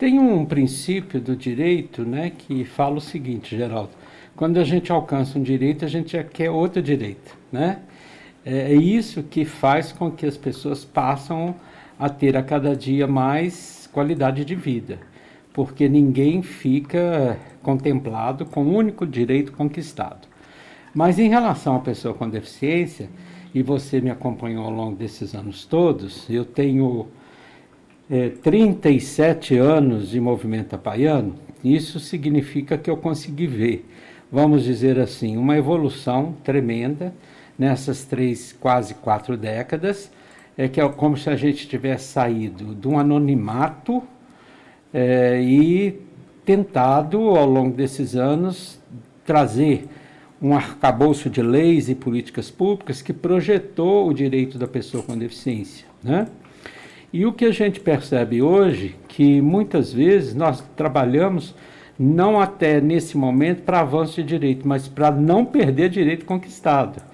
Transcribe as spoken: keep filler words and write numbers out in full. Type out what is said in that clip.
Tem um princípio do direito, né, que fala o seguinte, Geraldo: quando a gente alcança um direito, a gente já quer outro direito, né? É isso que faz com que as pessoas passam a ter a cada dia mais qualidade de vida, porque ninguém fica contemplado com o único direito conquistado. Mas em relação à pessoa com deficiência, e você me acompanhou ao longo desses anos todos, eu tenho é, trinta e sete anos de movimento apaiano. Isso significa que eu consegui ver, vamos dizer assim, uma evolução tremenda nessas três, quase quatro décadas, é que é como se a gente tivesse saído de um anonimato é, e tentado, ao longo desses anos, trazer um arcabouço de leis e políticas públicas que projetou o direito da pessoa com deficiência, né? E o que a gente percebe hoje, que muitas vezes nós trabalhamos não até nesse momento para avanço de direito, mas para não perder direito conquistado.